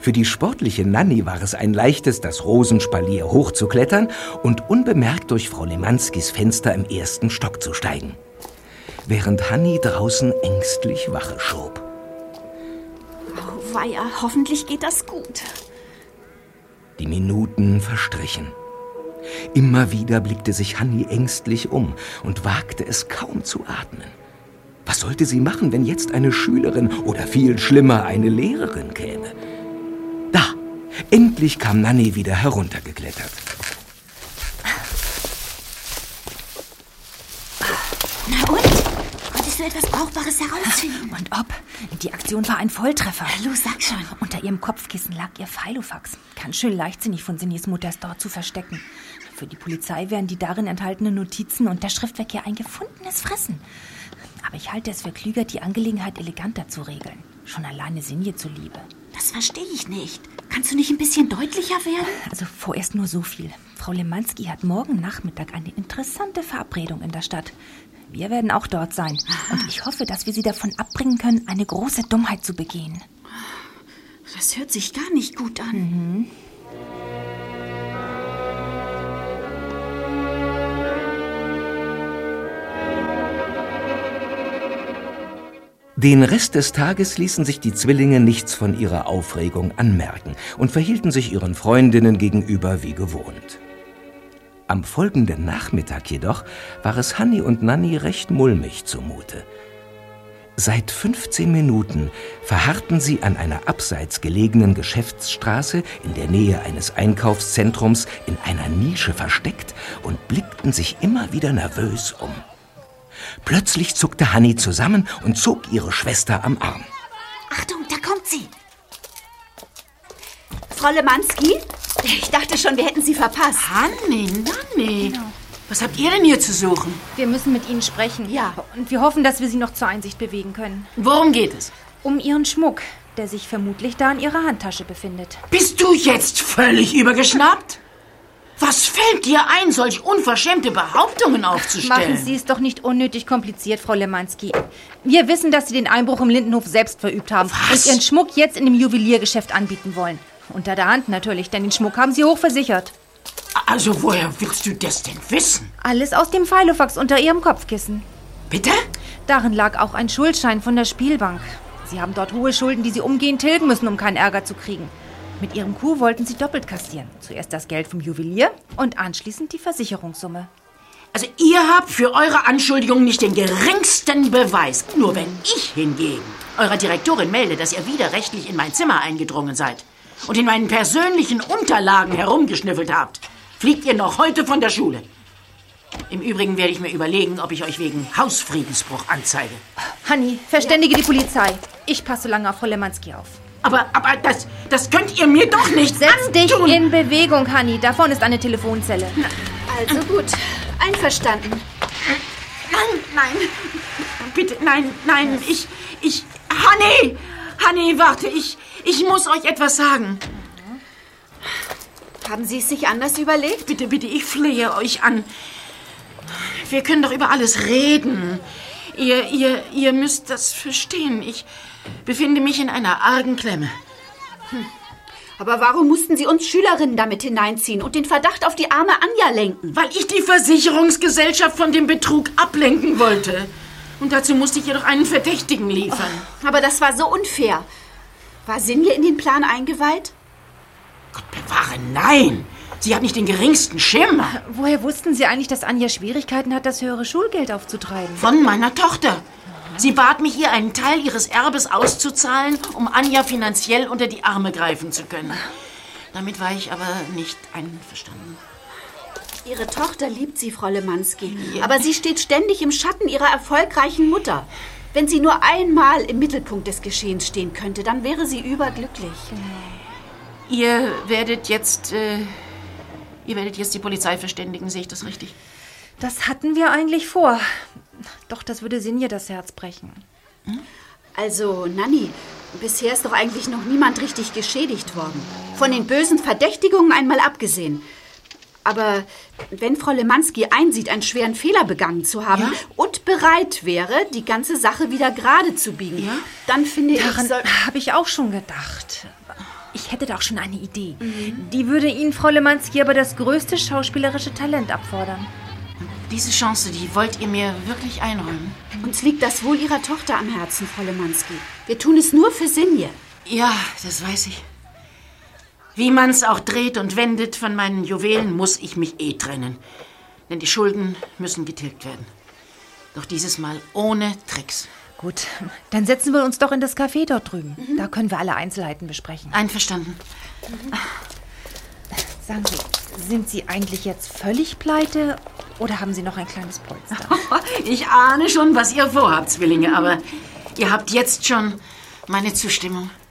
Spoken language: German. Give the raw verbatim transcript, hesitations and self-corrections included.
Für die sportliche Nanny war es ein leichtes, das Rosenspalier hochzuklettern und unbemerkt durch Frau Lemanskis Fenster im ersten Stock zu steigen, während Hanni draußen ängstlich Wache schob. Oh weia, hoffentlich geht das gut. Die Minuten verstrichen. Immer wieder blickte sich Hanni ängstlich um und wagte es kaum zu atmen. Was sollte sie machen, wenn jetzt eine Schülerin oder viel schlimmer eine Lehrerin käme? Da, endlich kam Nanni wieder heruntergeklettert. Na und? Konntest du etwas Brauchbares herausfinden? Und ob? Die Aktion war ein Volltreffer. Los, sag schon. Unter ihrem Kopfkissen lag ihr Filofax. Ganz schön leichtsinnig von Sinnis Mutter, es dort zu verstecken. Für die Polizei wären die darin enthaltenen Notizen und der Schriftverkehr ein gefundenes Fressen. Aber ich halte es für klüger, die Angelegenheit eleganter zu regeln. Schon alleine Sinje zuliebe. Das verstehe ich nicht. Kannst du nicht ein bisschen deutlicher werden? Also vorerst nur so viel. Frau Lemanski hat morgen Nachmittag eine interessante Verabredung in der Stadt. Wir werden auch dort sein. Aha. Und ich hoffe, dass wir sie davon abbringen können, eine große Dummheit zu begehen. Das hört sich gar nicht gut an. Mhm. Den Rest des Tages ließen sich die Zwillinge nichts von ihrer Aufregung anmerken und verhielten sich ihren Freundinnen gegenüber wie gewohnt. Am folgenden Nachmittag jedoch war es Hanni und Nanni recht mulmig zumute. Seit fünfzehn Minuten verharrten sie an einer abseits gelegenen Geschäftsstraße in der Nähe eines Einkaufszentrums in einer Nische versteckt und blickten sich immer wieder nervös um. Plötzlich zuckte Hanni zusammen und zog ihre Schwester am Arm. Achtung, da kommt sie. Frau Lemanski? Ich dachte schon, wir hätten sie verpasst. Hanni, Nanni. Genau. Was habt ihr denn hier zu suchen? Wir müssen mit Ihnen sprechen. Ja. Und wir hoffen, dass wir Sie noch zur Einsicht bewegen können. Worum geht es? Um Ihren Schmuck, der sich vermutlich da in Ihrer Handtasche befindet. Bist du jetzt völlig übergeschnappt? Was fällt dir ein, solch unverschämte Behauptungen aufzustellen? Machen Sie es doch nicht unnötig kompliziert, Frau Lemanski. Wir wissen, dass Sie den Einbruch im Lindenhof selbst verübt haben. Was? Und Ihren Schmuck jetzt in dem Juweliergeschäft anbieten wollen. Unter der Hand natürlich, denn den Schmuck haben Sie hochversichert. Also woher willst du das denn wissen? Alles aus dem Filofax unter Ihrem Kopfkissen. Bitte? Darin lag auch ein Schuldschein von der Spielbank. Sie haben dort hohe Schulden, die Sie umgehend tilgen müssen, um keinen Ärger zu kriegen. Mit Ihrem Coup wollten Sie doppelt kassieren. Zuerst das Geld vom Juwelier und anschließend die Versicherungssumme. Also ihr habt für eure Anschuldigung nicht den geringsten Beweis. Nur wenn ich hingegen eurer Direktorin melde, dass ihr widerrechtlich in mein Zimmer eingedrungen seid und in meinen persönlichen Unterlagen herumgeschnüffelt habt, fliegt ihr noch heute von der Schule. Im Übrigen werde ich mir überlegen, ob ich euch wegen Hausfriedensbruch anzeige. Hanni, verständige die Polizei. Ich passe lange auf Frau Lemanski auf. Aber, aber das, das könnt ihr mir doch nicht Setz antun. dich in Bewegung, Hanni. Da vorne ist eine Telefonzelle. Also gut, einverstanden. Nein, nein, bitte, nein, nein, ich, ich, Hanni, Hanni, warte, ich, ich muss euch etwas sagen. Haben Sie es sich anders überlegt? Bitte, bitte, ich flehe euch an. Wir können doch über alles reden. Ihr, ihr, ihr müsst das verstehen. Ich befinde mich in einer argen Klemme. Hm. Aber warum mussten Sie uns Schülerinnen damit hineinziehen und den Verdacht auf die arme Anja lenken? Weil ich die Versicherungsgesellschaft von dem Betrug ablenken wollte. Und dazu musste ich jedoch einen Verdächtigen liefern. Oh, aber das war so unfair. War Sinje in den Plan eingeweiht? Gott bewahre, nein! Sie hat nicht den geringsten Schimmer. Woher wussten Sie eigentlich, dass Anja Schwierigkeiten hat, das höhere Schulgeld aufzutreiben? Von meiner Tochter. Sie bat mich, ihr einen Teil ihres Erbes auszuzahlen, um Anja finanziell unter die Arme greifen zu können. Damit war ich aber nicht einverstanden. Ihre Tochter liebt Sie, Frau Lemanski. Ja. Aber sie steht ständig im Schatten ihrer erfolgreichen Mutter. Wenn sie nur einmal im Mittelpunkt des Geschehens stehen könnte, dann wäre sie überglücklich. Ihr werdet jetzt, äh, ihr werdet jetzt die Polizei verständigen, sehe ich das richtig? Das hatten wir eigentlich vor. Doch, das würde Sinje das Herz brechen. Hm? Also, Nanni, bisher ist doch eigentlich noch niemand richtig geschädigt worden. Von den bösen Verdächtigungen einmal abgesehen. Aber wenn Frau Lemanski einsieht, einen schweren Fehler begangen zu haben, ja? und bereit wäre, die ganze Sache wieder gerade zu biegen, ja? dann finde Daran ich... Daran habe ich auch schon gedacht. Ich hätte doch schon eine Idee. Mhm. Die würde Ihnen, Frau Lemanski, aber das größte schauspielerische Talent abfordern. Diese Chance, die wollt ihr mir wirklich einräumen? Uns liegt das Wohl Ihrer Tochter am Herzen, Frau Lemanski. Wir tun es nur für Sinje. Ja, das weiß ich. Wie man's auch dreht und wendet, von meinen Juwelen muss ich mich eh trennen. Denn die Schulden müssen getilgt werden. Doch dieses Mal ohne Tricks. Gut, dann setzen wir uns doch in das Café dort drüben. Mhm. Da können wir alle Einzelheiten besprechen. Einverstanden. Mhm. Sagen Sie, sind Sie eigentlich jetzt völlig pleite oder haben Sie noch ein kleines Polster? Ich ahne schon, was ihr vorhabt, Zwillinge, aber ihr habt jetzt schon meine Zustimmung.